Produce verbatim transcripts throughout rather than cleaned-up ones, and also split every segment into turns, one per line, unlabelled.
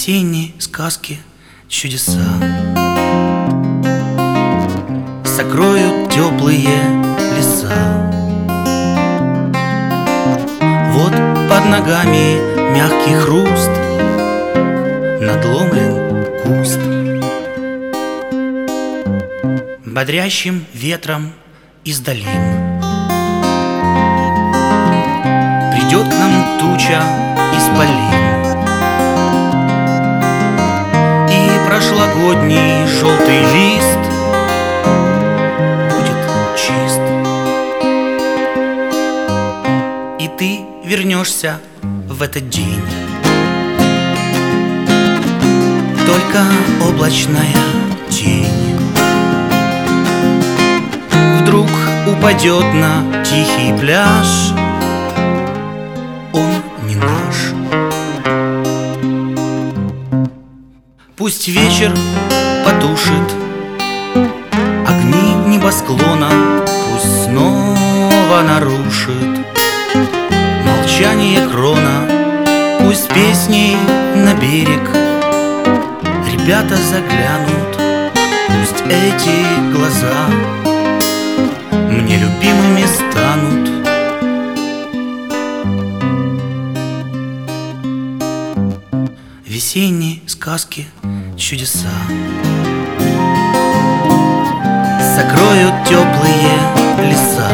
Весенние сказки, чудеса сокроют теплые леса. Вот под ногами мягкий хруст, надломлен куст. Бодрящим ветром из долин придет к нам туча исполин, и прошлогодний желтый лист будет чист. И ты вернешься в этот день, только облачная тень вдруг упадет на тихий пляж. Он не наш. Пусть вечер потушит огни небосклона, пусть снова нарушит молчание крона, пусть песней на берег ребята заглянут, пусть эти глаза мне любимыми станут. Весенние сказки, чудеса сокроют теплые леса.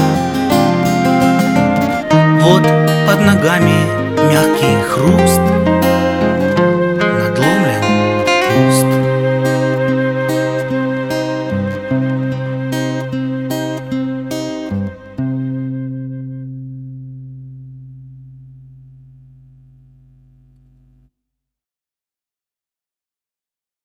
Вот под ногами мягкий хруст,